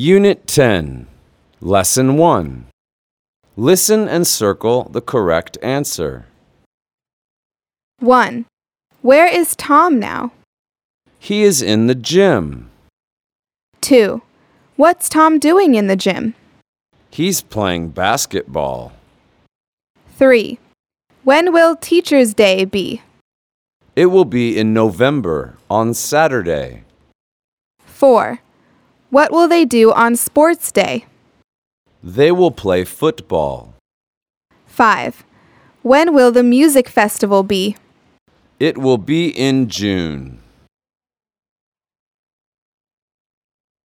Unit 10, Lesson 1. Listen and circle the correct answer. 1. Where is Tom now? He is in the gym. 2. What's Tom doing in the gym? He's playing basketball. 3. When will Teacher's Day be? It will be in November on Saturday. 4. What will they do on Sports Day? They will play football. 5. When will the music festival be? It will be in June.